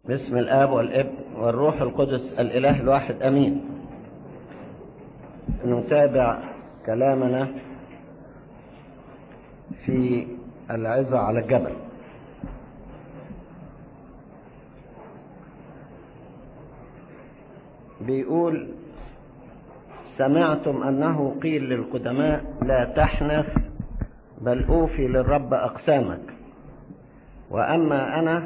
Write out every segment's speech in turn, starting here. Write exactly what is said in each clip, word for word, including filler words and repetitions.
باسم الآب والابن والروح القدس الإله الواحد أمين. نتابع كلامنا في العظة على الجبل. بيقول: سمعتم أنه قيل للقدماء لا تحنث بل أوفي للرب أقسامك، وأما أنا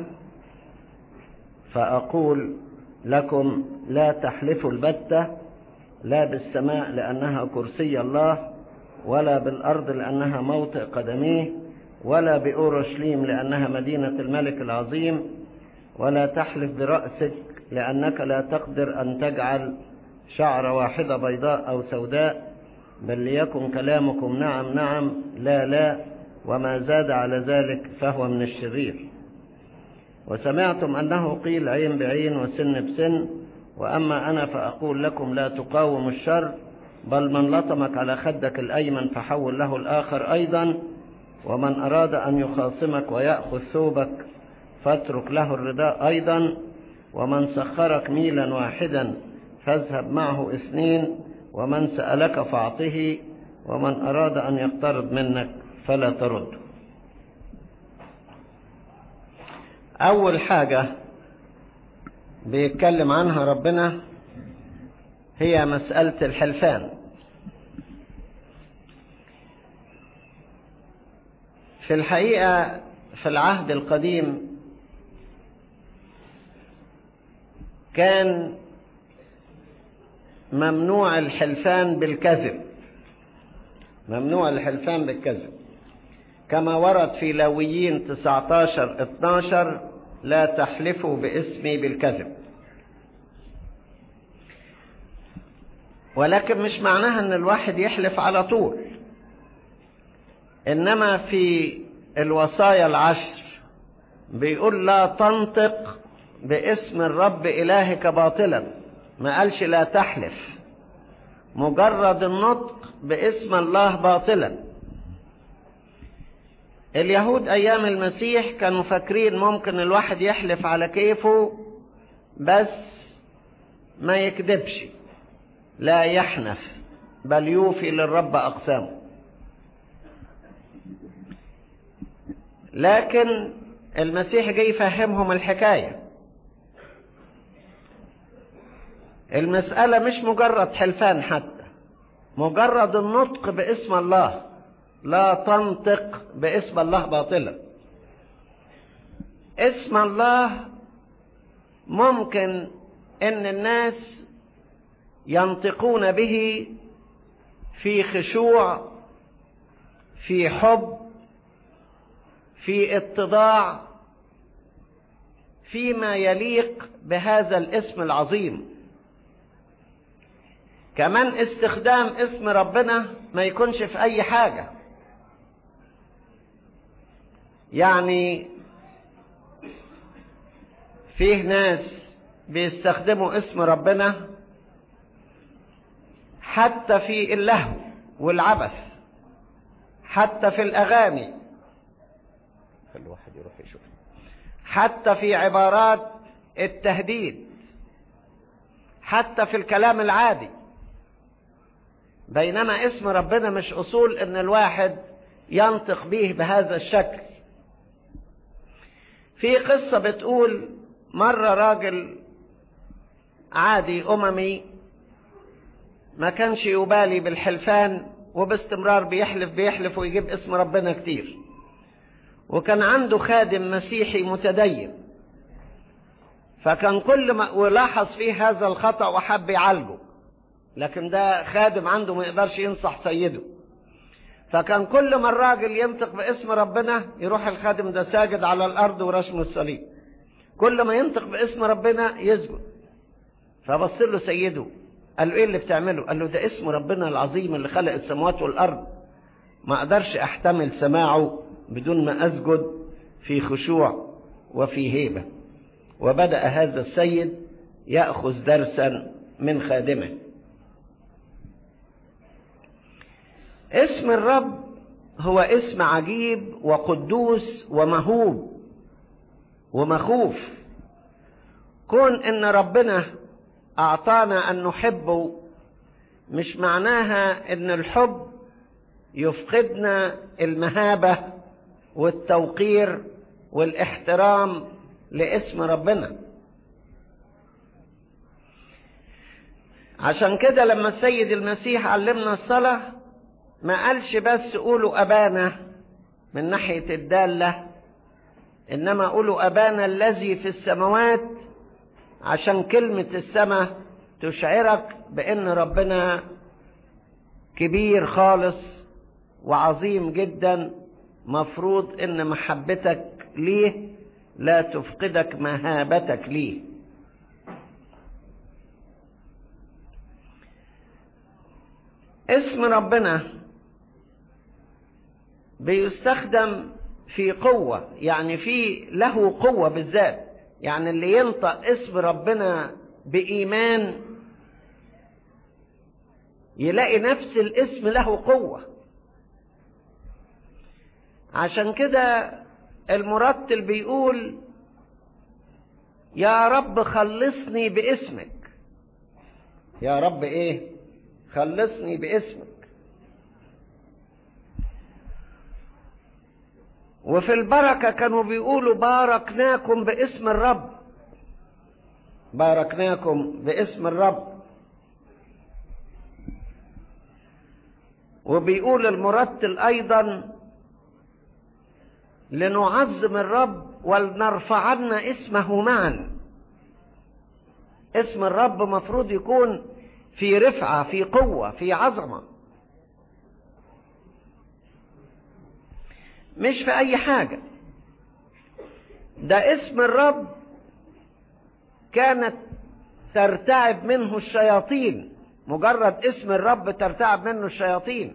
فأقول لكم لا تحلفوا البتة، لا بالسماء لأنها كرسي الله، ولا بالأرض لأنها موطئ قدميه، ولا بأورشليم لأنها مدينة الملك العظيم، ولا تحلف برأسك لأنك لا تقدر أن تجعل شعر واحدة بيضاء أو سوداء، بل ليكن كلامكم نعم نعم لا لا، وما زاد على ذلك فهو من الشرير. وسمعتم أنه قيل عين بعين وسن بسن، وأما أنا فأقول لكم لا تقاوموا الشر، بل من لطمك على خدك الأيمن فحول له الآخر أيضا، ومن أراد أن يخاصمك ويأخذ ثوبك فاترك له الرداء أيضا، ومن سخرك ميلا واحدا فاذهب معه اثنين، ومن سألك فاعطه، ومن أراد أن يقترض منك فلا ترده. أول حاجة بيتكلم عنها ربنا هي مسألة الحلفان. في الحقيقة في العهد القديم كان ممنوع الحلفان بالكذب، ممنوع الحلفان بالكذب، كما ورد في لاويين تسعة عشر اثناشر: لا تحلفوا باسمي بالكذب. ولكن مش معناها ان الواحد يحلف على طول، انما في الوصايا العشر بيقول لا تنطق باسم الرب إلهك باطلا، ما قالش لا تحلف، مجرد النطق باسم الله باطلا. اليهود أيام المسيح كانوا فاكرين ممكن الواحد يحلف على كيفه بس ما يكذبش، لا يحنث بل يوفي للرب أقسامه. لكن المسيح جاي يفهمهم الحكاية. المسألة مش مجرد حلفان، حتى مجرد النطق باسم الله. لا تنطق باسم الله باطلا. اسم الله ممكن ان الناس ينطقون به في خشوع، في حب، في اتضاع، فيما يليق بهذا الاسم العظيم. كمان استخدام اسم ربنا ما يكونش في اي حاجة. يعني فيه ناس بيستخدموا اسم ربنا حتى في اللهو والعبث، حتى في الأغاني، الواحد يروح يشوف، حتى في عبارات التهديد، حتى في الكلام العادي. بينما اسم ربنا مش أصول ان الواحد ينطق به بهذا الشكل. في قصة بتقول مرة راجل عادي أممي ما كانش يبالي بالحلفان، وباستمرار بيحلف بيحلف ويجيب اسم ربنا كتير، وكان عنده خادم مسيحي متدين، فكان كل ما ولاحظ فيه هذا الخطأ وحب يعالجه، لكن ده خادم عنده ما يقدرش ينصح سيده، فكان كل ما الراجل ينطق باسم ربنا يروح الخادم ده ساجد على الأرض ورشم الصليب، كل ما ينطق باسم ربنا يسجد. فبص له سيده قال له ايه اللي بتعمله؟ قال له ده اسم ربنا العظيم اللي خلق السماوات والأرض، ما اقدرش احتمل سماعه بدون ما اسجد في خشوع وفي هيبة. وبدأ هذا السيد يأخذ درسا من خادمه. اسم الرب هو اسم عجيب وقدوس ومهوب ومخوف، كون ان ربنا اعطانا ان نحبه مش معناها ان الحب يفقدنا المهابة والتوقير والاحترام لاسم ربنا. عشان كده لما السيد المسيح علمنا الصلاة ما قالش بس قولوا أبانا من ناحية الدالة، إنما قولوا أبانا الذي في السماوات، عشان كلمة السماء تشعرك بأن ربنا كبير خالص وعظيم جدا، مفروض أن محبتك ليه لا تفقدك مهابتك ليه. اسم ربنا بيستخدم في قوة، يعني في له قوة بالذات، يعني اللي ينطق اسم ربنا بإيمان يلاقي نفس الاسم له قوة. عشان كده المرتل بيقول يا رب خلصني باسمك. يا رب ايه؟ خلصني باسمك. وفي البركة كانوا بيقولوا باركناكم باسم الرب، باركناكم باسم الرب. وبيقول المرتل أيضا لنعظم الرب ولنرفعن اسمه معا. اسم الرب مفروض يكون في رفعة، في قوة، في عظمة، مش في أي حاجة. ده اسم الرب كانت ترتعب منه الشياطين، مجرد اسم الرب ترتعب منه الشياطين.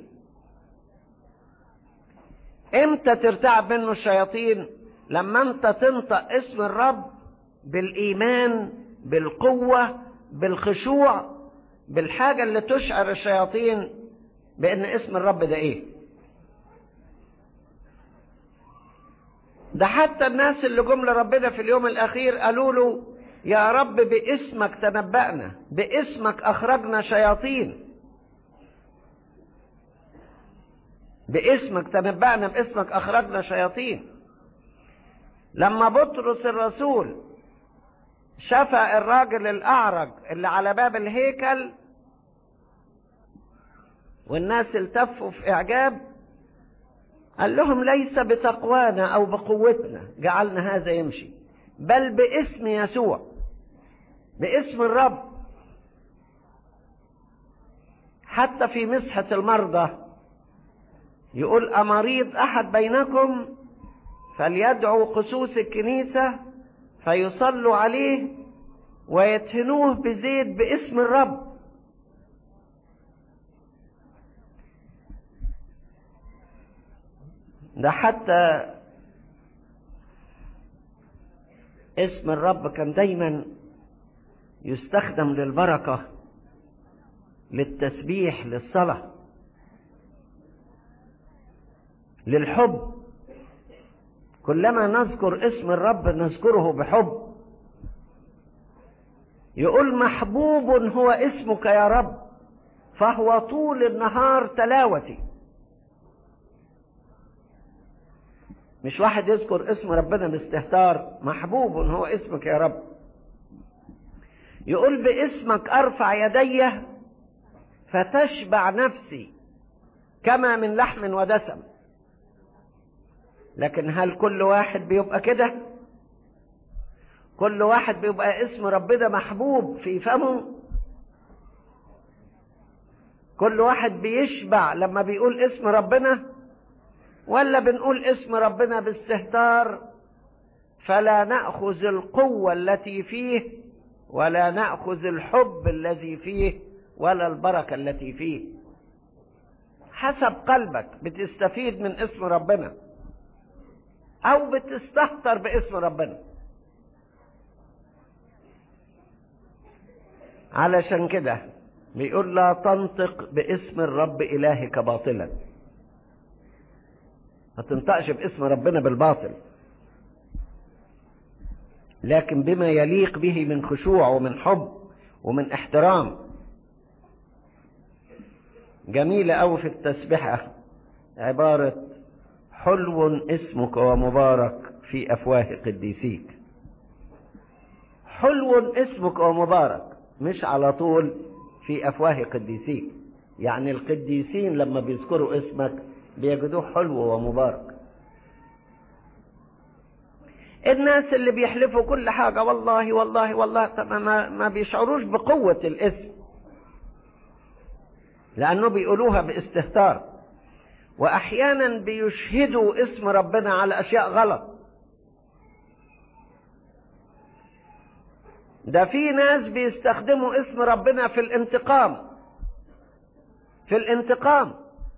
امتى ترتعب منه الشياطين؟ لما انت تنطق اسم الرب بالإيمان، بالقوة، بالخشوع، بالحاجة اللي تشعر الشياطين بأن اسم الرب ده ايه. ده حتى الناس اللي جم لربنا في اليوم الأخير قالوا له يا رب باسمك تنبأنا، باسمك أخرجنا شياطين، باسمك تنبأنا، باسمك أخرجنا شياطين. لما بطرس الرسول شفى الراجل الأعرج اللي على باب الهيكل والناس التفوا في إعجاب، قال لهم ليس بتقوانا أو بقوتنا جعلنا هذا يمشي، بل باسم يسوع، باسم الرب. حتى في مسحة المرضى يقول أمريض أحد بينكم فليدعو قسوس الكنيسة فيصلوا عليه ويدهنوه بزيت باسم الرب. ده حتى اسم الرب كان دايما يستخدم للبركة، للتسبيح، للصلاة، للحب. كلما نذكر اسم الرب نذكره بحب. يقول محبوب هو اسمك يا رب فهو طول النهار تلاوتي. مش واحد يذكر اسم ربنا باستهتار، محبوب هو اسمك يا رب. يقول باسمك أرفع يدي فتشبع نفسي كما من لحم ودسم. لكن هل كل واحد بيبقى كده؟ كل واحد بيبقى اسم ربنا محبوب في فمه؟ كل واحد بيشبع لما بيقول اسم ربنا؟ ولا بنقول اسم ربنا باستهتار فلا نأخذ القوة التي فيه ولا نأخذ الحب الذي فيه ولا البركة التي فيه؟ حسب قلبك بتستفيد من اسم ربنا أو بتستهتر باسم ربنا. علشان كده بيقول لا تنطق باسم الرب إلهك باطلا. ما تنطقش باسم ربنا بالباطل. لكن بما يليق به من خشوع ومن حب ومن احترام. جميلة أوي في التسبيحة عبارة حلو اسمك ومبارك في أفواه قديسيك. حلو اسمك ومبارك، مش على طول في أفواه قديسيك، يعني القديسين لما بيذكروا اسمك بيجدوه حلو ومبارك. الناس اللي بيحلفوا كل حاجة والله والله والله ما, ما بيشعروش بقوة الاسم، لأنه بيقولوها باستهتار، وأحيانا بيشهدوا اسم ربنا على أشياء غلط. ده في ناس بيستخدموا اسم ربنا في الانتقام، في الانتقام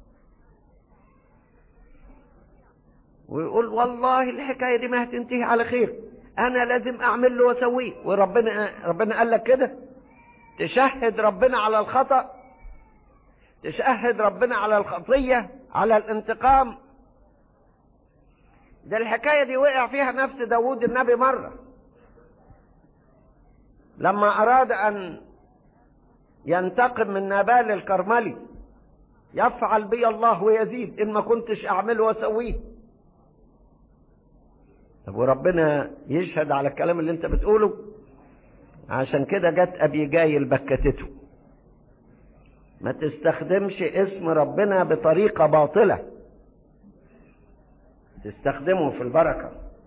ويقول والله الحكاية دي ما هتنتهي على خير، أنا لازم أعمل له وأسويه. وربنا ربنا قال لك كده؟ تشهد ربنا على الخطأ، تشهد ربنا على الخطية، على الانتقام. ده الحكاية دي وقع فيها نفس داود النبي مرة، لما أراد أن ينتقم من نابال الكرملي، يفعل بي الله ويزيد إن ما كنتش أعمله وأسويه. طب وربنا يشهد على الكلام اللي انت بتقوله؟ عشان كده جت أبي جايل بكتته، ما تستخدمش اسم ربنا بطريقة باطلة، تستخدمه في البركة.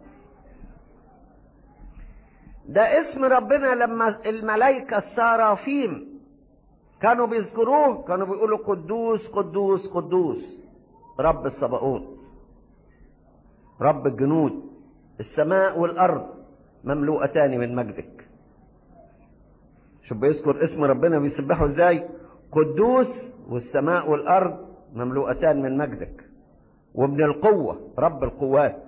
ده اسم ربنا لما الملائكة السرافيم كانوا بيذكروه كانوا بيقولوا قدوس قدوس قدوس رب الصباؤون، رب الجنود، السماء والأرض مملوءتان من مجدك. شوف بيذكر اسم ربنا بيسبحه ازاي؟ قدوس، والسماء والأرض مملوءتان من مجدك، وابن القوة رب القوات.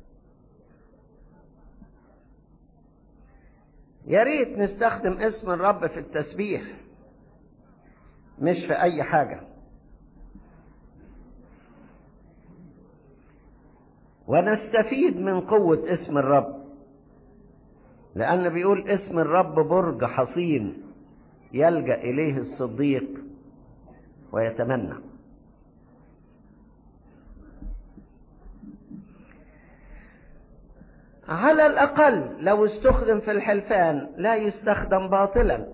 يا ريت نستخدم اسم الرب في التسبيح، مش في أي حاجة. ونستفيد من قوة اسم الرب، لأن بيقول اسم الرب برج حصين يلجأ إليه الصديق ويتمنى. على الأقل لو استخدم في الحلفان لا يستخدم باطلا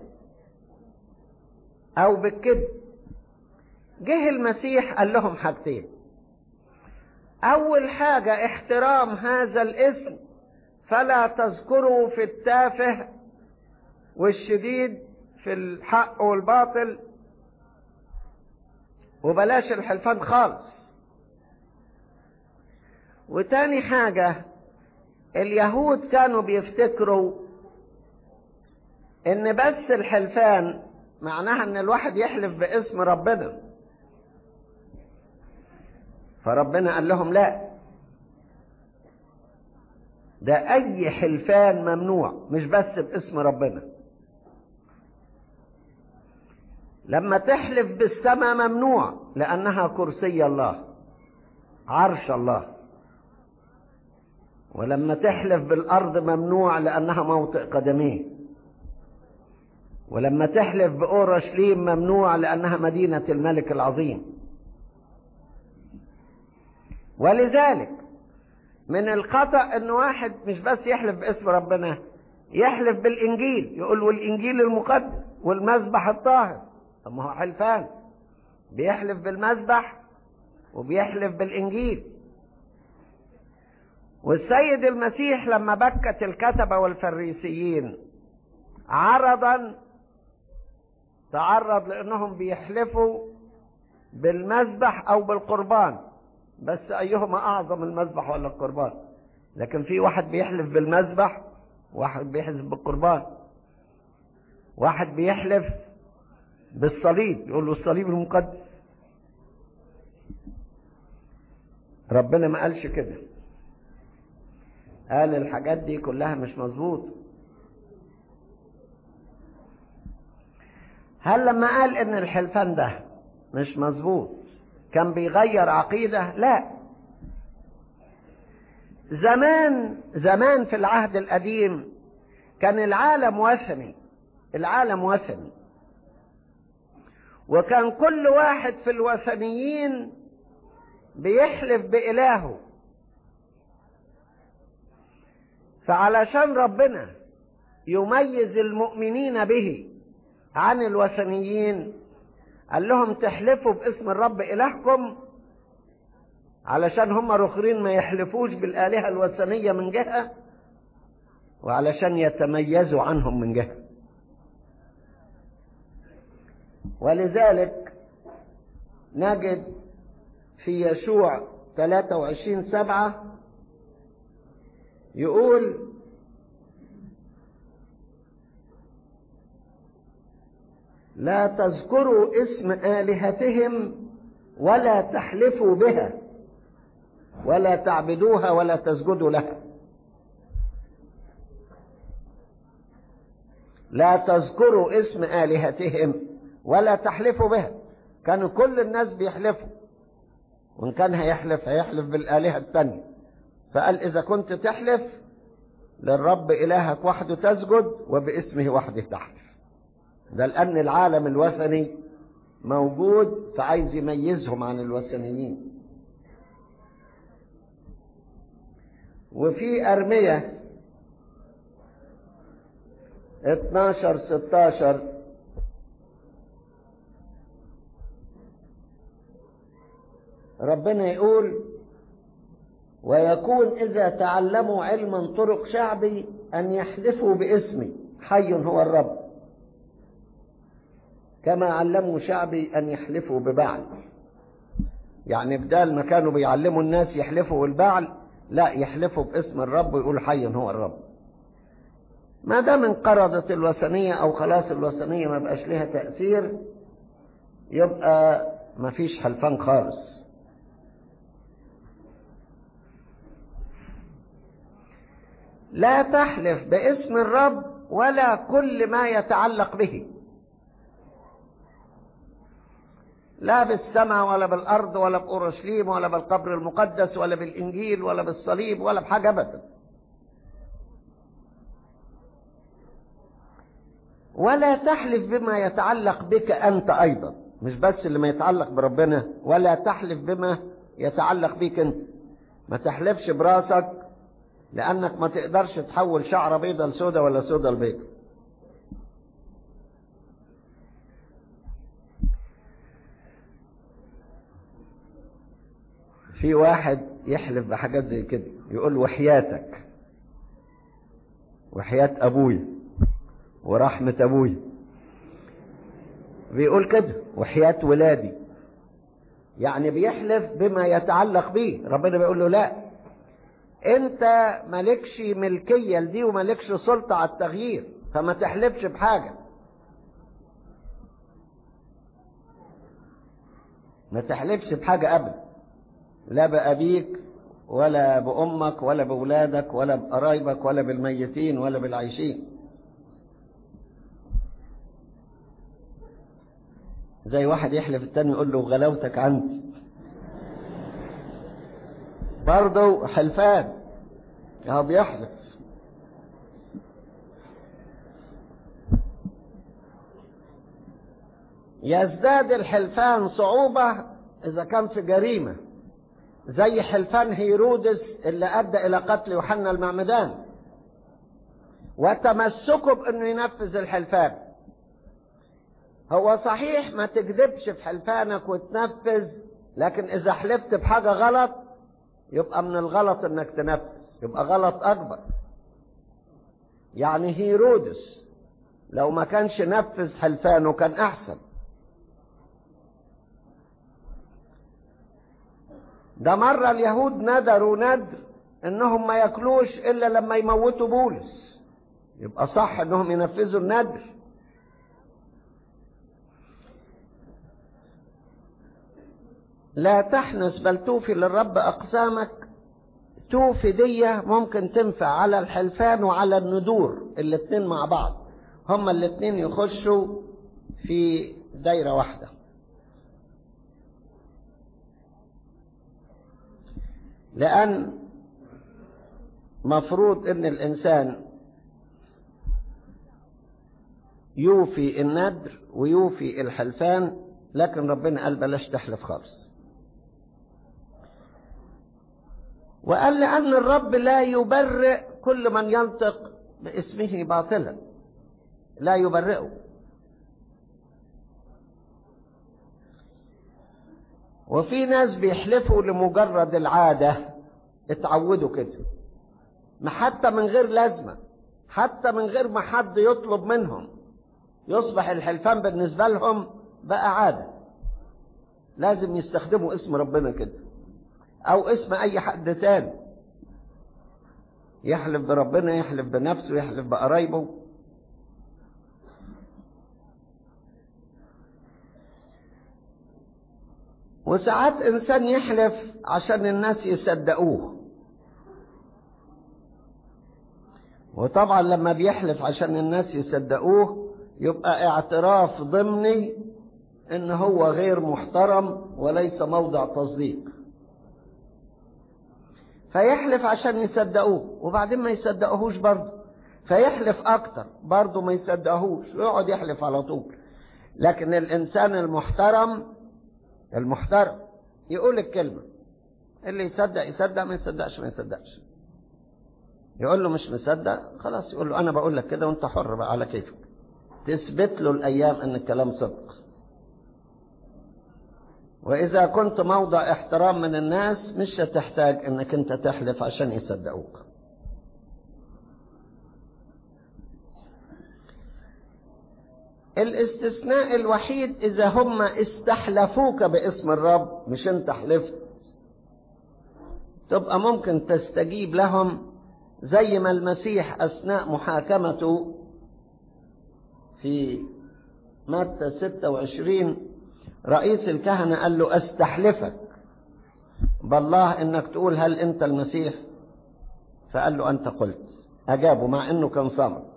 أو بالكذب. جه المسيح قال لهم حاجتين: أول حاجة احترام هذا الاسم، فلا تذكروا في التافه والشديد في الحق والباطل، وبلاش الحلفان خالص. وتاني حاجة، اليهود كانوا بيفتكروا ان بس الحلفان معناها ان الواحد يحلف باسم ربنا، فربنا قال لهم لا، ده اي حلفان ممنوع، مش بس باسم ربنا. لما تحلف بالسماء ممنوع لانها كرسي الله، عرش الله. ولما تحلف بالارض ممنوع لانها موطئ قدميه. ولما تحلف بأورشليم ممنوع لانها مدينة الملك العظيم. ولذلك من الخطأ ان واحد مش بس يحلف باسم ربنا، يحلف بالانجيل، يقول والانجيل المقدس والمذبح الطاهر. طب ما هو حلفان، بيحلف بالمذبح وبيحلف بالانجيل. والسيد المسيح لما بكت الكتبة والفريسيين عرضا تعرض لانهم بيحلفوا بالمذبح او بالقربان، بس ايهما اعظم، المذبح ولا القربان؟ لكن في واحد بيحلف بالمذبح، واحد بيحلف بالقربان. واحد بيحلف بالصليب، يقول له الصليب المقدس. ربنا ما قالش كده، قال الحاجات دي كلها مش مظبوط. هل لما قال ان الحلفان ده مش مظبوط كان بيغير عقيدة؟ لا. زمان زمان في العهد القديم كان العالم وثني، العالم وثني، وكان كل واحد في الوثنيين بيحلف بإلهه. فعلشان ربنا يميز المؤمنين به عن الوثنيين قال لهم تحلفوا باسم الرب إلهكم، علشان هم رخرين ما يحلفوش بالآلهة الوثنية من جهة، وعلشان يتميزوا عنهم من جهة. ولذلك نجد في يشوع ثلاثة وعشرين سبعة يقول: لا تذكروا اسم آلهتهم ولا تحلفوا بها ولا تعبدوها ولا تسجدوا لها. لا تذكروا اسم آلهتهم ولا تحلفوا بها. كانوا كل الناس بيحلفوا، وإن كان هيحلف هيحلف بالآلهة التانية. فقال إذا كنت تحلف للرب إلهك وحده تسجد وباسمه وحده تحلف. ده لأن العالم الوثني موجود فعايز يميزهم عن الوثنيين. وفي أرمية اتناشر ستاشر ربنا يقول: ويكون إذا تعلموا علما طرق شعبي أن يحلفوا باسمي حي هو الرب، كما علموا شعبي أن يحلفوا ببعل. يعني بدال ما كانوا بيعلموا الناس يحلفوا بالبعل، لا، يحلفوا باسم الرب ويقول حي هو الرب. ما دام انقرضت الوثنية أو خلاص الوثنية ما بقاش لها تأثير، يبقى ما فيش حلفان خالص. لا تحلف باسم الرب ولا كل ما يتعلق به، لا بالسماء ولا بالأرض ولا بأورشليم ولا بالقبر المقدس ولا بالإنجيل ولا بالصليب ولا بحاجة أبدا. ولا تحلف بما يتعلق بك أنت أيضا، مش بس اللي ما يتعلق بربنا، ولا تحلف بما يتعلق بك أنت. ما تحلفش براسك، لأنك ما تقدرش تحول شعرة بيضة لسودة ولا سودة لبيضة. في واحد يحلف بحاجات زي كده، يقول وحياتك، وحياة أبوي ورحمة أبوي، بيقول كده وحياة ولادي، يعني بيحلف بما يتعلق به. ربنا بيقول له لا، انت مالكش ملكية لدي ومالكش سلطة على التغيير، فما تحلفش بحاجة. ما تحلفش بحاجة أبدا، لا بأبيك ولا بأمك ولا بأولادك ولا بقرايبك ولا بالميتين ولا بالعايشين. زي واحد يحلف التاني يقول له غلاوتك عندي، برضه حلفان، هو بيحلف. يزداد الحلفان صعوبة إذا كان في جريمة، زي حلفان هيرودس اللي أدى إلى قتل يوحنا المعمدان، وتمسكه بأنه ينفذ الحلفان. هو صحيح ما تكذبش في حلفانك وتنفذ، لكن إذا حلفت بحاجة غلط يبقى من الغلط إنك تنفذ، يبقى غلط أكبر. يعني هيرودس لو ما كانش نفذ حلفانه كان أحسن. ده مرة اليهود ندروا ندر إنهم ما يأكلوش إلا لما يموتوا بولس، يبقى صح إنهم ينفذوا الندر. لا تحنس بل توفي للرب أقسامك. توفي دي ممكن تنفع على الحلفان وعلى الندور، الاتنين مع بعض، هما الاتنين يخشوا في دايرة واحدة. لأن مفروض إن الإنسان يوفي النذر ويوفي الحلفان، لكن ربنا قال بلاش تحلف خالص. وقال لأن الرب لا يبرئ كل من ينطق باسمه باطلا، لا يبرئه. وفي ناس بيحلفوا لمجرد العادة، اتعودوا كده، ما حتى من غير لازمة، حتى من غير ما حد يطلب منهم، يصبح الحلفان بالنسبة لهم بقى عادة، لازم يستخدموا اسم ربنا كده او اسم اي حد تاني، يحلف بربنا، يحلف بنفسه، يحلف بقرايبه. وساعات انسان يحلف عشان الناس يصدقوه، وطبعا لما بيحلف عشان الناس يصدقوه يبقى اعتراف ضمني ان هو غير محترم وليس موضع تصديق، فيحلف عشان يصدقوه وبعدين ما يصدقوهوش برضه، فيحلف اكتر برضه ما يصدقوهوش، ويقعد يحلف على طول. لكن الانسان المحترم المحترم يقول الكلمة، اللي يصدق يصدق، ما يصدقش ما يصدقش. يقول له مش مصدق خلاص، يقول له انا بقول لك كده وانت حر بقى على كيفك، تثبت له الايام ان الكلام صدق. واذا كنت موضع احترام من الناس مش هتحتاج انك انت تحلف عشان يصدقوك. الاستثناء الوحيد اذا هم استحلفوك باسم الرب، مش انت حلفت، تبقى ممكن تستجيب لهم، زي ما المسيح اثناء محاكمته في متى ستة وعشرين رئيس الكهنة قال له استحلفك بالله انك تقول هل انت المسيح؟ فقال له انت قلت. اجابه مع انه كان صامت.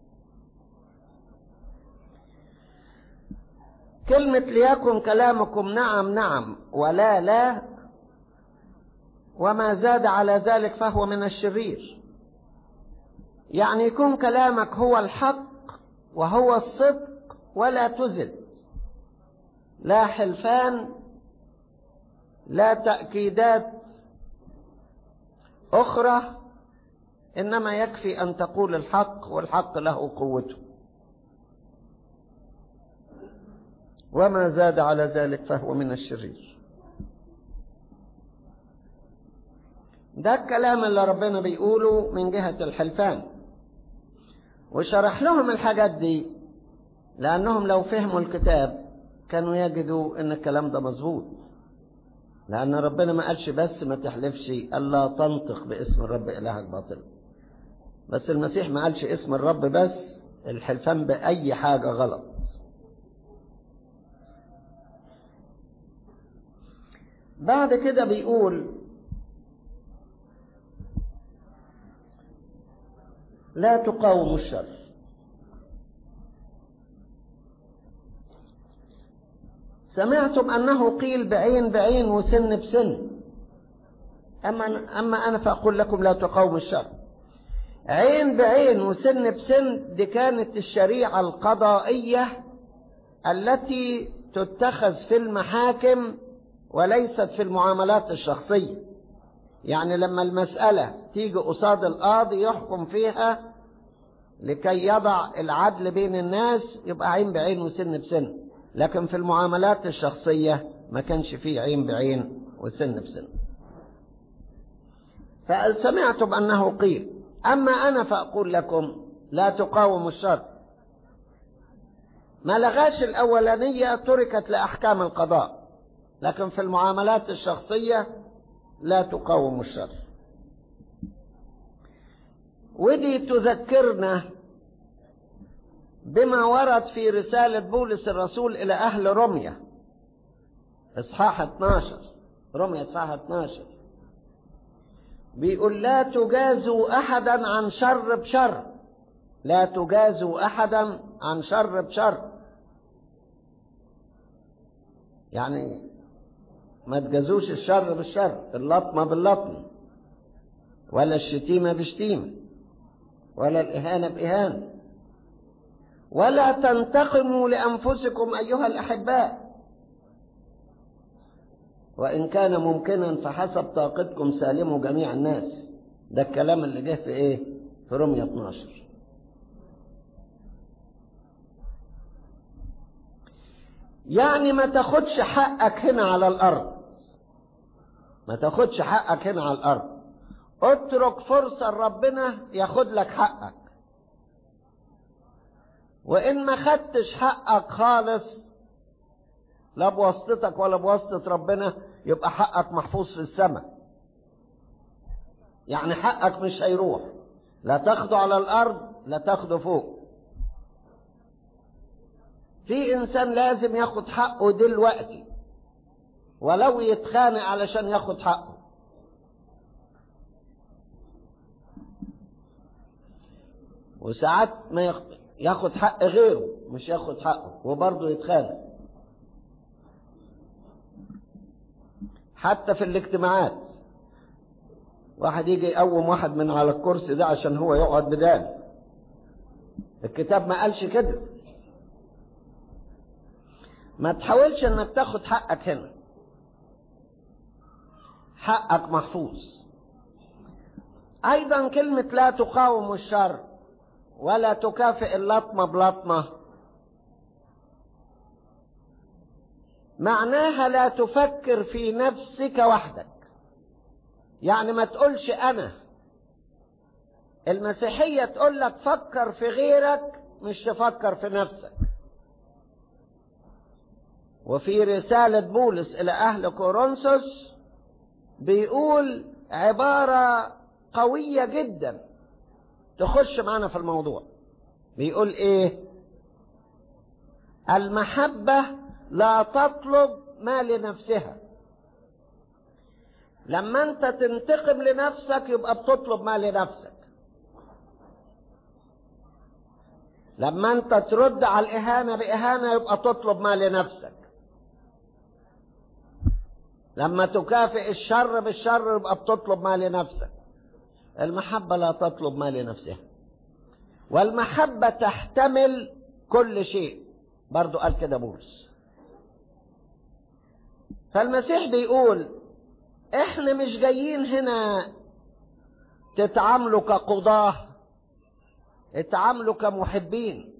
كلمة ليكن كلامكم نعم نعم ولا لا، وما زاد على ذلك فهو من الشرير. يعني يكون كلامك هو الحق وهو الصدق ولا تزد، لا حلفان، لا تأكيدات أخرى، إنما يكفي أن تقول الحق، والحق له قوته، وما زاد على ذلك فهو من الشرير. ده الكلام اللي ربنا بيقوله من جهة الحلفان. وشرح لهم الحاجات دي لأنهم لو فهموا الكتاب كانوا يجدوا ان الكلام ده مظبوط، لأن ربنا ما قالش بس ما تحلفش، قال لا تنطق باسم الرب إلهك باطل. بس المسيح ما قالش اسم الرب بس، الحلفان بأي حاجة غلط. بعد كده بيقول لا تقاوموا الشر. سمعتم أنه قيل بعين بعين وسن بسن، أما أما أنا فأقول لكم لا تقاوموا الشر. عين بعين وسن بسن دي كانت الشريعة القضائية التي تتخذ في المحاكم وليست في المعاملات الشخصية. يعني لما المسألة تيجي قصاد القاضي يحكم فيها لكي يضع العدل بين الناس يبقى عين بعين وسن بسن، لكن في المعاملات الشخصية ما كانش فيه عين بعين وسن بسن. فقال سمعتم أنه قيل أما أنا فأقول لكم لا تقاوموا الشر. ما لغاش الأولانية تركت لأحكام القضاء، لكن في المعاملات الشخصية لا تقاوموا الشر. ودي تذكرنا بما ورد في رسالة بولس الرسول إلى أهل روميا إصحاح اثناشر، روميا إصحاح اثناشر، بيقول لا تجازوا أحدا عن شر بشر، لا تجازوا أحدا عن شر بشر. يعني ما تجازوش الشر بالشر، اللطمة باللطمة، ولا الشتيمة بشتيمة، ولا الإهانة بإهانة. ولا تنتقموا لأنفسكم أيها الأحباء، وإن كان ممكنا فحسب طاقتكم سالموا جميع الناس. ده الكلام اللي جه في إيه؟ في رومية اتناشر. يعني ما تاخدش حقك هنا على الأرض، ما تاخدش حقك هنا على الأرض، اترك فرصة ربنا ياخد لك حقك. وإن ما خدتش حقك خالص لا بواسطتك ولا بواسطة ربنا، يبقى حقك محفوظ في السماء. يعني حقك مش هيروح، لا تاخده على الأرض لا تاخده فوق. في إنسان لازم ياخد حقه دلوقتي ولو يتخانق علشان ياخد حقه. وساعات ما ياخد حق غيره مش ياخد حقه وبرضه يتخانق. حتى في الاجتماعات واحد يجي يقوم واحد من على الكرسي ده عشان هو يقعد بدال. الكتاب ما قالش كده. ما تحاولش انك تاخد حقك هنا، حقك محفوظ. ايضا كلمة لا تقاوم الشر ولا تكافئ اللطمة بلطمة، معناها لا تفكر في نفسك وحدك. يعني ما تقولش انا. المسيحية تقول لك فكر في غيرك مش تفكر في نفسك. وفي رسالة بولس إلى أهل كورنثوس بيقول عبارة قوية جدا تخش معنا في الموضوع. بيقول إيه؟ المحبة لا تطلب ما لنفسها. لما أنت تنتقم لنفسك يبقى بتطلب ما لنفسك. لما أنت ترد على الإهانة بإهانة يبقى تطلب ما لنفسك. لما تكافئ الشر بالشر يبقى بتطلب ما لنفسك. المحبة لا تطلب ما لنفسها، والمحبة تحتمل كل شيء. برضو قال كده بولس. فالمسيح بيقول احنا مش جايين هنا تتعاملوا كقضاة، اتعاملوا كمحبين.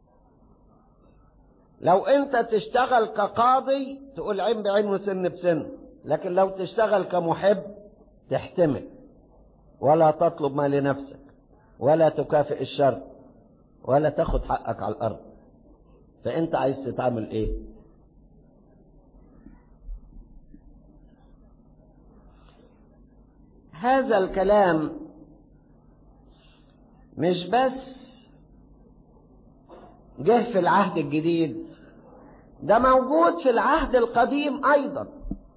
لو انت تشتغل كقاضي تقول عين بعين وسن بسن، لكن لو تشتغل كمحب تحتمل ولا تطلب ما لنفسك ولا تكافئ الشر ولا تاخد حقك على الارض. فانت عايز تتعامل ايه؟ هذا الكلام مش بس جه في العهد الجديد، ده موجود في العهد القديم ايضا.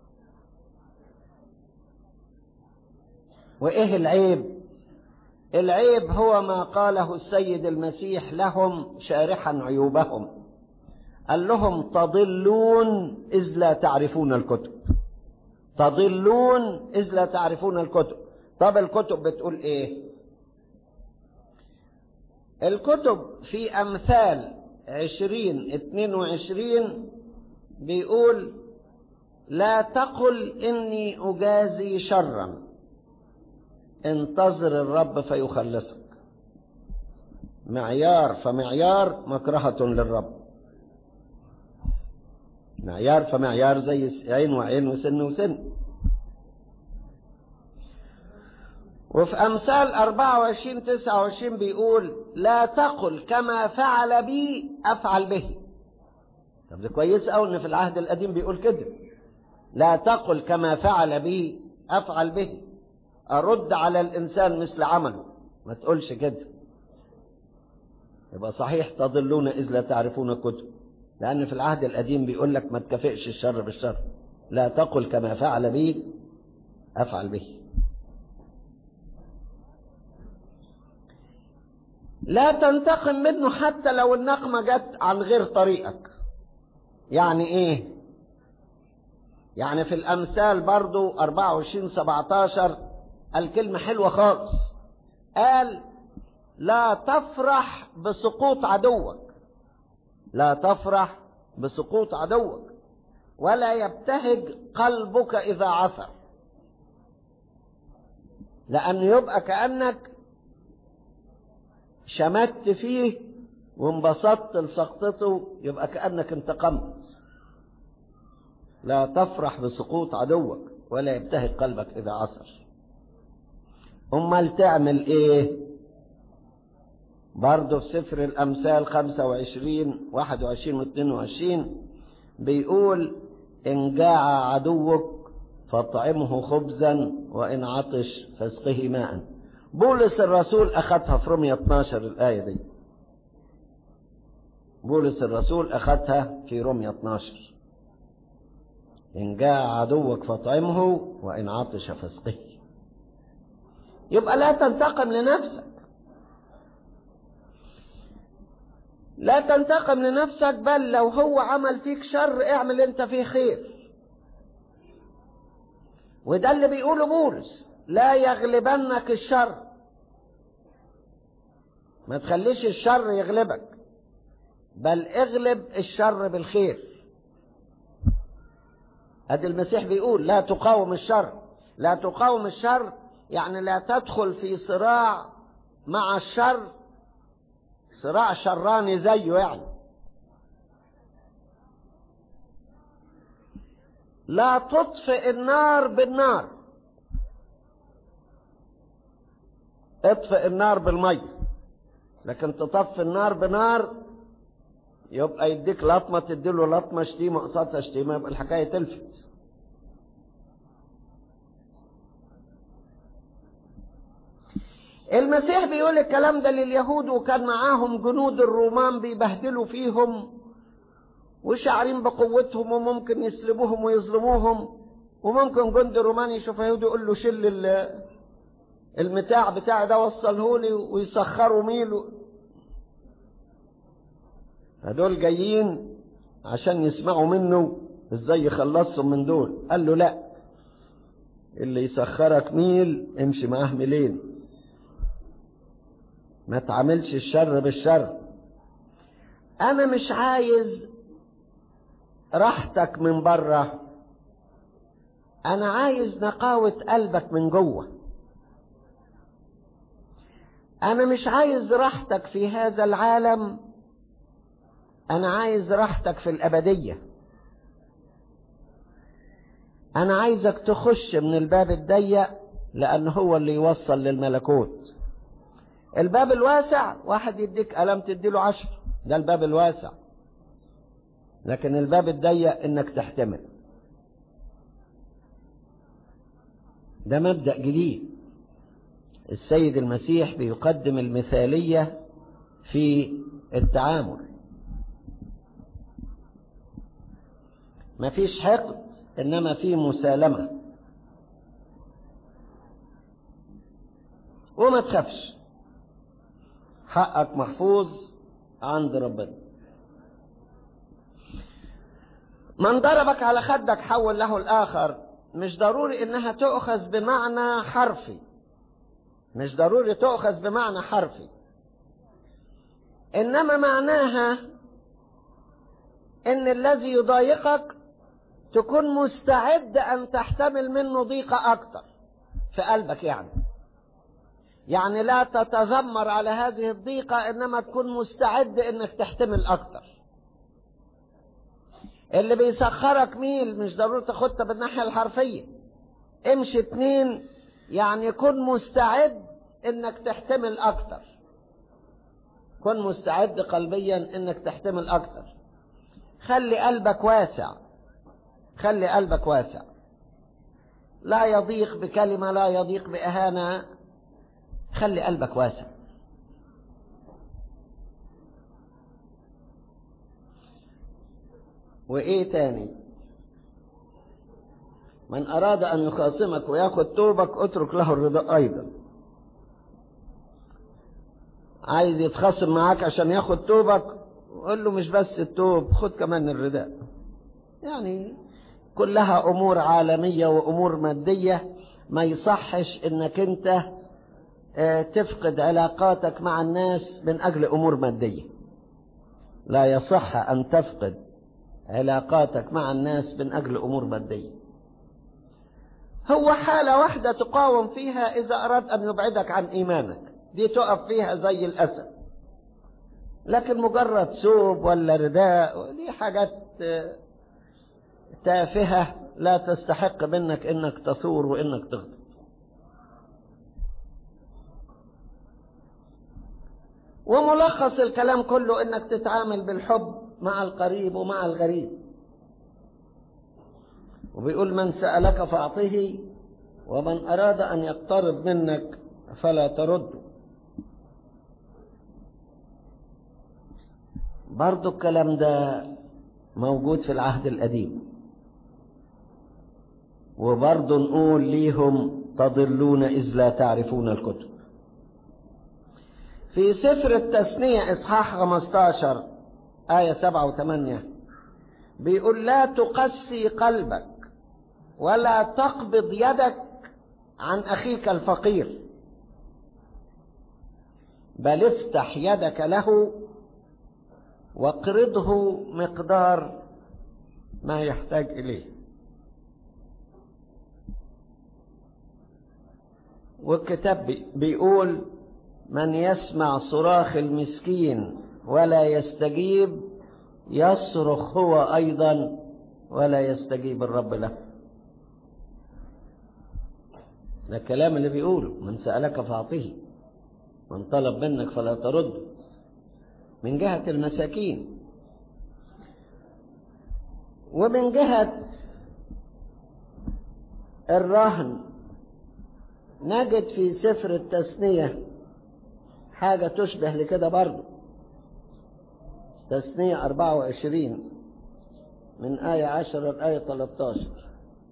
وايه العيب؟ العيب هو ما قاله السيد المسيح لهم شارحا عيوبهم. قال لهم تضلون إذ لا تعرفون الكتب. تضلون إذ لا تعرفون الكتب. طب الكتب بتقول ايه؟ الكتب في أمثال عشرين اتنين وعشرين بيقول لا تقل إني أجازي شرا، انتظر الرب فيخلصك. معيار فمعيار مكرهة للرب. معيار فمعيار زي عين وعين وسن وسن. وفي أمثال أربعة وعشرين تسعة وعشرين بيقول لا تقل كما فعل بي أفعل به. طب ده كويس أوي إن في العهد القديم بيقول كده. لا تقل كما فعل بي أفعل به، أرد على الإنسان مثل عمله. ما تقولش كده. يبقى صحيح تضلون إذ لا تعرفون الكتب، لأن في العهد القديم بيقول لك ما تكافئش الشر بالشر. لا تقل كما فعل بي أفعل به. لا تنتقم منه حتى لو النقمة جت عن غير طريقك. يعني ايه؟ يعني في الأمثال برضو أربعة وعشرين سبعتاشر الكلمة حلوة خالص. قال لا تفرح بسقوط عدوك. لا تفرح بسقوط عدوك ولا يبتهج قلبك إذا عثر، لأن يبقى كأنك شمت فيه وانبسطت لسقطته، يبقى كأنك انتقمت. لا تفرح بسقوط عدوك ولا يبتهج قلبك إذا عثر. أمال تعمل إيه؟ برضه في سفر الأمثال خمسة وعشرين واحد وعشرين واثنين وعشرين بيقول: إن جاع عدوك فاطعمه خبزا وإن عطش فاسقه ماء. بولس الرسول أخذها في رومية اثناشر الآية دي. بولس الرسول أخذها في رومية اثناشر: إن جاع عدوك فاطعمه وإن عطش فاسقه. يبقى لا تنتقم لنفسك، لا تنتقم لنفسك، بل لو هو عمل فيك شر اعمل انت فيه خير. وده اللي بيقوله بولس: لا يغلبنك الشر. ما تخليش الشر يغلبك، بل اغلب الشر بالخير. ادي المسيح بيقول: لا تقاوم الشر. لا تقاوم الشر يعني لا تدخل في صراع مع الشر، صراع شراني زيه يعني. لا تطفئ النار بالنار، اطفئ النار بالمية. لكن تطفي النار بنار يبقى يديك لطمة تديله لطمة، شتيمة قصادها شتيمة، يبقى الحكاية تلفت. المسيح بيقول الكلام ده لليهود، وكان معاهم جنود الرومان بيبهدلوا فيهم وشعرين بقوتهم، وممكن يسلبوهم ويظلموهم، وممكن جند الرومان يشوف يهودي يقول له: شيل المتاع بتاعي ده وصله لي، ويسخروا ميل. هدول جايين عشان يسمعوا منه ازاي يخلصهم من دول. قال له: لا، اللي يسخرك ميل امشي معاه ميلين، ما تعملش الشر بالشر. انا مش عايز راحتك من بره، انا عايز نقاوة قلبك من جوه. انا مش عايز راحتك في هذا العالم، انا عايز راحتك في الابدية. انا عايزك تخش من الباب الضيق لان هو اللي يوصل للملكوت. الباب الواسع واحد يديك قلم تديله عشر، ده الباب الواسع. لكن الباب الضيق انك تحتمل. ده مبدأ جديد. السيد المسيح بيقدم المثالية في التعامل. مفيش حقد، انما في مسالمة. وما تخافش، حقك محفوظ عند ربنا. من ضربك على خدك حول له الآخر. مش ضروري انها تؤخذ بمعنى حرفي، مش ضروري تؤخذ بمعنى حرفي، انما معناها ان الذي يضايقك تكون مستعد ان تحتمل منه ضيقة اكتر في قلبك. يعني يعني لا تتذمر على هذه الضيقة، انما تكون مستعد انك تحتمل اكتر. اللي بيسخرك ميل مش ضروري تاخدها بالناحية الحرفية، امشي اتنين، يعني كن مستعد انك تحتمل اكتر. كن مستعد قلبيا انك تحتمل اكتر. خلي قلبك واسع، خلي قلبك واسع. لا يضيق بكلمة، لا يضيق بإهانة. خلي قلبك واسع. وإيه تاني؟ من أراد أن يخاصمك وياخد توبك اترك له الرضا أيضا. عايز يتخاصم معاك عشان ياخد توبك، قل له مش بس التوب، خد كمان الرداء. يعني كلها أمور عالمية وأمور مادية، ما يصحش إنك أنت تفقد علاقاتك مع الناس من أجل أمور مادية. لا يصح أن تفقد علاقاتك مع الناس من أجل أمور مادية. هو حالة واحدة تقاوم فيها إذا أراد أن يبعدك عن إيمانك، دي تقف فيها زي الأسد. لكن مجرد ثوب ولا رداء دي حاجات تافهة لا تستحق منك إنك تثور وإنك تغضب. وملخص الكلام كله إنك تتعامل بالحب مع القريب ومع الغريب. وبيقول من سألك فأعطه ومن أراد أن يقترض منك فلا ترده. برضو الكلام ده موجود في العهد القديم، وبرضو نقول ليهم تضلون إذ لا تعرفون الكتب. في سفر التثنية إصحاح خمسة عشر آية سبعة وثمانية بيقول لا تقسي قلبك ولا تقبض يدك عن أخيك الفقير، بل افتح يدك له واقرضه مقدار ما يحتاج إليه. والكتاب بيقول من يسمع صراخ المسكين ولا يستجيب يصرخ هو أيضا ولا يستجيب الرب له. ده الكلام اللي بيقوله من سألك فأعطه من طلب منك فلا ترد، من جهة المساكين. ومن جهة الرهن نجد في سفر التثنية حاجة تشبه لكده برضو. تثنية أربعة وعشرين من آية عشرة لآية ثلاثة عشر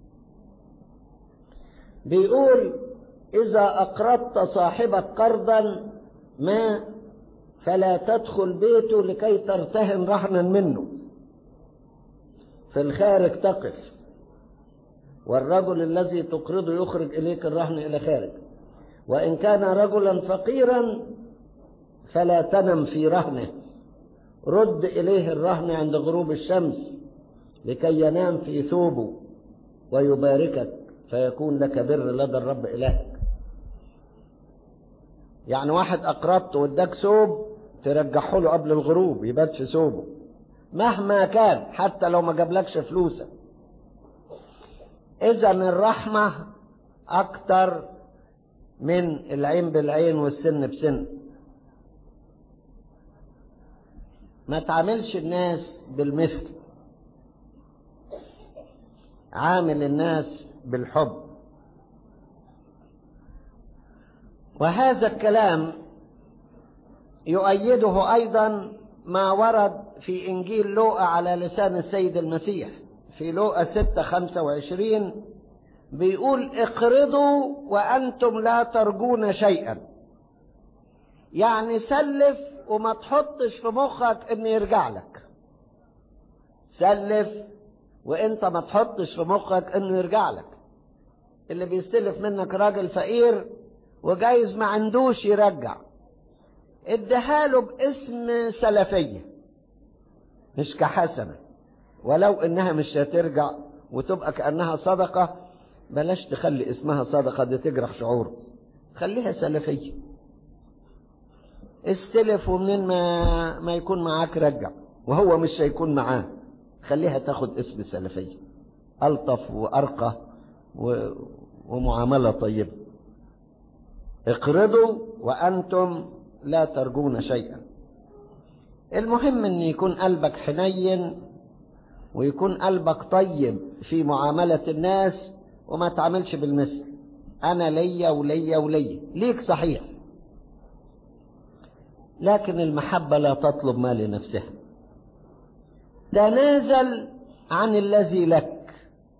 بيقول إذا أقرضت صاحبك قرضا ما فلا تدخل بيته لكي ترتهن رهنا منه، في الخارج تقف، والرجل الذي تقرضه يخرج إليك الرهن إلى خارج. وإن كان رجلا فقيرا فلا تنم في رهنه، رد إليه الرهن عند غروب الشمس لكي ينام في ثوبه ويباركك فيكون لك بر لدى الرب إلهك. يعني واحد أقرضته واداك ثوب ترجعه له قبل الغروب يبات في ثوبه مهما كان، حتى لو ما جابلكش فلوسه. إذا الرحمة أكتر من العين بالعين والسن بسن. ما تعاملش الناس بالمثل، عامل الناس بالحب. وهذا الكلام يؤيده أيضا ما ورد في إنجيل لوقا على لسان السيد المسيح في لوقا ستة خمسة وعشرين بيقول اقرضوا وأنتم لا ترجون شيئا. يعني سلف وما تحطش في مخك إن يرجع لك. سلف وانت ما تحطش في مخك انه يرجع لك. اللي بيستلف منك راجل فقير وجايز ما عندوش يرجع، اديهاله باسم سلفية مش كحسنة، ولو انها مش هترجع وتبقى كأنها صدقة بلاش تخلي اسمها صدقة، دي تجرح شعوره، خليها سلفية. استلف ومنين ما, ما يكون معاك رجع، وهو مش هيكون معاه خليها تاخد اسم سلفية، ألطف وأرقى و... ومعاملة طيبة. اقرضوا وأنتم لا ترجون شيئا. المهم ان يكون قلبك حنين ويكون قلبك طيب في معاملة الناس، وما تعملش بالمثل. انا ليا وليا وليا، ليك صحيح، لكن المحبة لا تطلب ما لنفسها. تنازل عن الذي لك،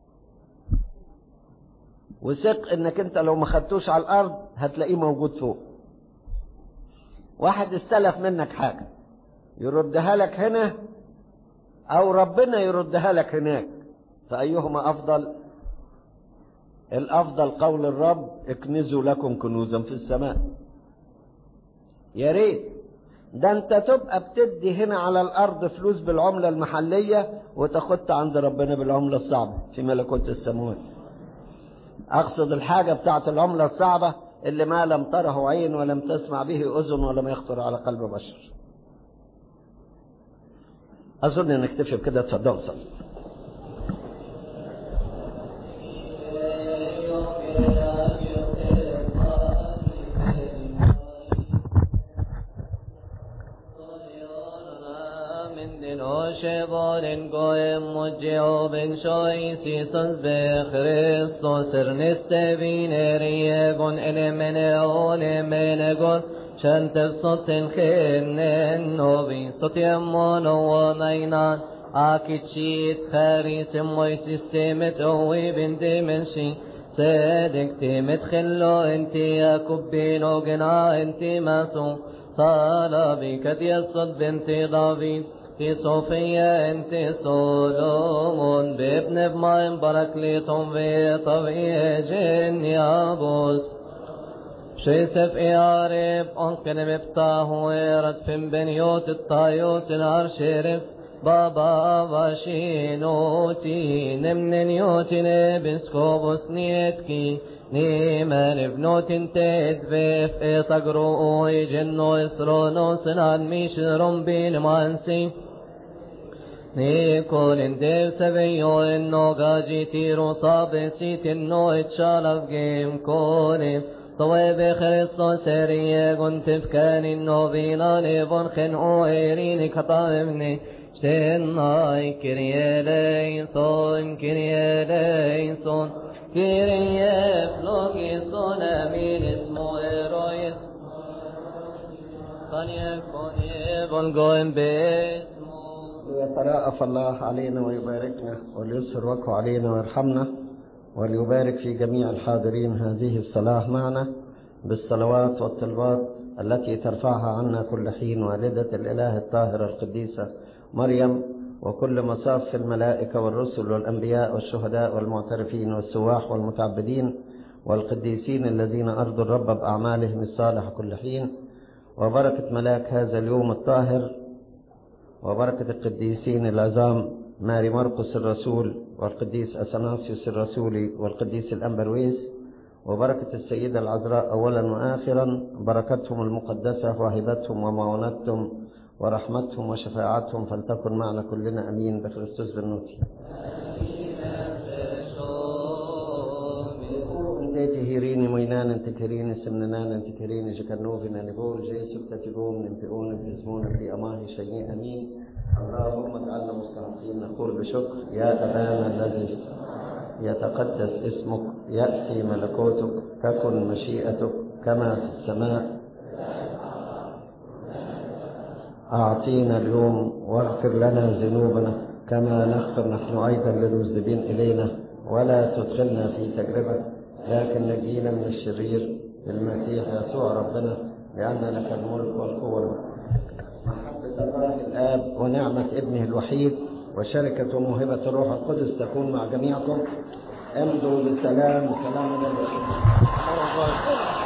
وثق انك انت لو ما خدتوش على الارض هتلاقيه موجود فوق. واحد استلف منك حاجة يردها لك هنا او ربنا يردها لك هناك، فايهما افضل؟ الافضل قول الرب اكنزوا لكم كنوزا في السماء. يا ريت ده انت تبقى بتدي هنا على الارض فلوس بالعملة المحلية وتاخدها عند ربنا بالعملة الصعبة في ملكوت السماوات. اقصد الحاجة بتاعت العملة الصعبة اللي ما لم تره عين ولم تسمع به اذن ولم يخطر على قلب بشر. اظن نكتفي بكده. اتفضل صلي. Shebonin goem mujjobin shoisi sons be Christos erneste vineriegon elemene olemenegon shantef soten khenen novi sotiamon wanainan akitchit kharis moy sistemet owi bindimenshi صدق تمتخلو انتي يا كبينو جنا انتي ماسو صلابي كديصد بنتي دافيد في صوفيا انت سولومون بابن بماين بركليتهم في طبيعي جن يابوس شيسف يارب انقن مبتاه ويرد فين بنيوت الطايوت العر شرف بابا واشينوتي نمن نيوتي نبسكوبوس نيتكي نيمان بنوت انتد بيف اطقرو جنو اسرونو سنان ميشرم بين مانسي نيكون انديو سبيو انو غاجي تيرو صابسيت انو اتشالف جيم كوني طويب خريستو سريه كنت بكان انو بينا نيبون خنقو ايريني كطامني شتناي كريه لينسون كريه لينسون كريه فلوغيسون امين اسمو ايرويس قن يكون يبون قوين باسمو ويتراءف الله علينا ويباركنا وليسر وجهه علينا ويرحمنا وليبارك في جميع الحاضرين هذه الصلاة معنا بالصلوات والطلبات التي ترفعها عنا كل حين والدة الإله الطاهرة القديسة مريم وكل مصاف الملائكة والرسل والأنبياء والشهداء والمعترفين والسواح والمتعبدين والقديسين الذين أرضوا الرب بأعمالهم الصالحة كل حين، وبركة ملاك هذا اليوم الطاهر، وبركة القديسين العظام ماري مرقس الرسول والقديس أثناسيوس الرسولي والقديس الأنبرويس، وبركة السيدة العذراء أولا وآخرا، بركتهم المقدسة وهبتهم ومعونتهم ورحمتهم وشفاعتهم فلتكن معنا كلنا أمين بخريستوس بالنوتي. انت تهيريني مينان انت كريني سمنان انت كريني جكنوفنا نقول جيسو تتقوم ننفئون باسمون في أماهي شيء أمين. اللهم اجعلنا مستحقين نقول بشكر يا أبانا الذي يتقدس اسمك يأتي ملكوتك تكن مشيئتك كما في السماء. أعطينا اليوم واغفر لنا ذنوبنا كما نغفر نحن أيضا للمذنبين إلينا ولا تدخلنا في تجربة لكن نجينا من الشرير بالمسيح يسوع ربنا لأن لك الملك والقوة محبة الله الآب ونعمة ابنه الوحيد وشركة وموهبة الروح القدس تكون مع جميعكم. امضوا بسلام. سلام الله.